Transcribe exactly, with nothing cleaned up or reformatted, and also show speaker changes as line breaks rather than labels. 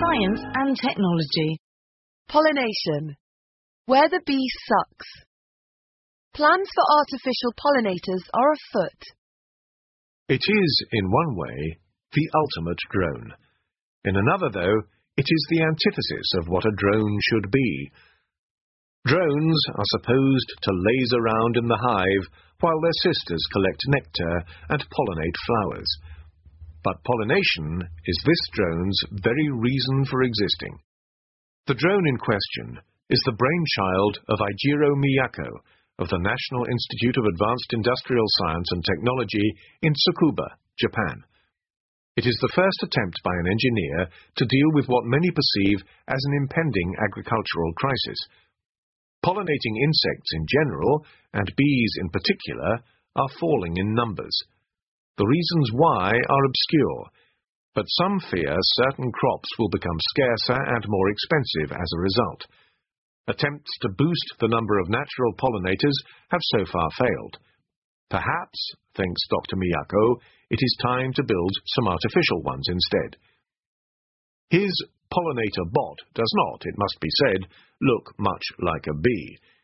science and technology.
Pollination. Where the bee sucks. Plans for artificial pollinators are afoot.
It is, in one way, the ultimate drone. In another, though, it is the antithesis of what a drone should be. Drones are supposed to laze around in the hive while their sisters collect nectar and pollinate flowers. But pollination is this drone's very reason for existing. The drone in question is the brainchild of Eijiro Miyako of the National Institute of Advanced Industrial Science and Technology in Tsukuba, Japan. It is the first attempt by an engineer to deal with what many perceive as an impending agricultural crisis. Pollinating insects in general, and bees in particular, are falling in numbers. The reasons why are obscure, but some fear certain crops will become scarcer and more expensive as a result. Attempts to boost the number of natural pollinators have so far failed. Perhaps, thinks Doctor Miyako, it is time to build some artificial ones instead. His pollinator bot does not, it must be said, look much like a bee.